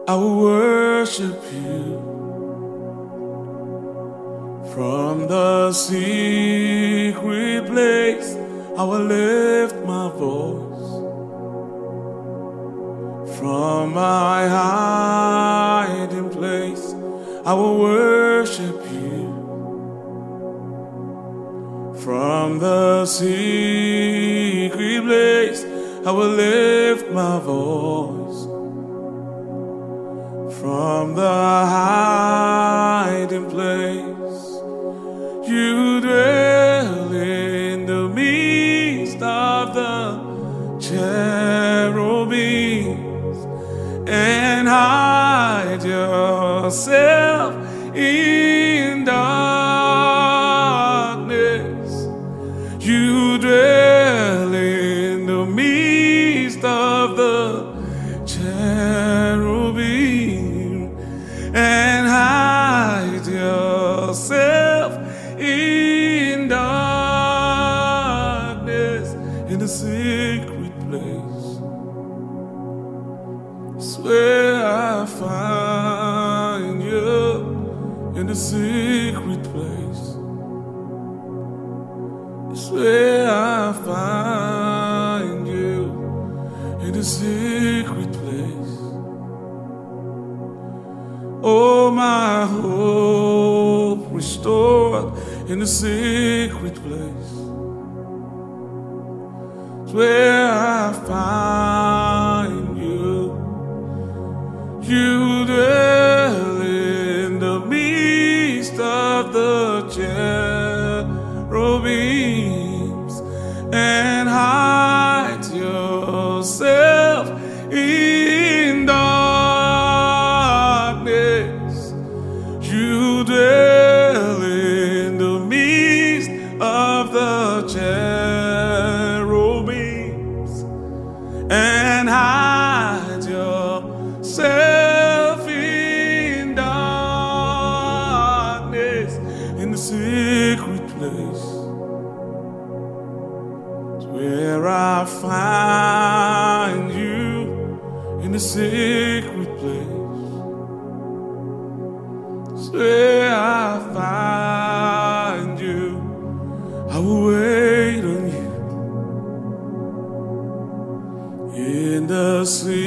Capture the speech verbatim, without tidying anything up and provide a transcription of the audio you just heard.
I will worship you from the secret place. I will lift my voice from my hiding place. I will worship you from the secret place. I will lift my voice from the hiding place. You dwell in the midst of the cherubims and hide yourself in darkness. You dwell in the midst of the cherubim and hide yourself in darkness, in the secret place. Swear I find you in the secret place. Swear I find you in the secret place. Oh, my hope restored in the secret place. Where I find you, you dwell in the midst of the cherubims and hide yourself in darkness. You dwell in the midst of the cherubims and hide yourself in darkness, in the secret place. It's where I find you, in the secret place. It's where I find you. I will wait on you in the secret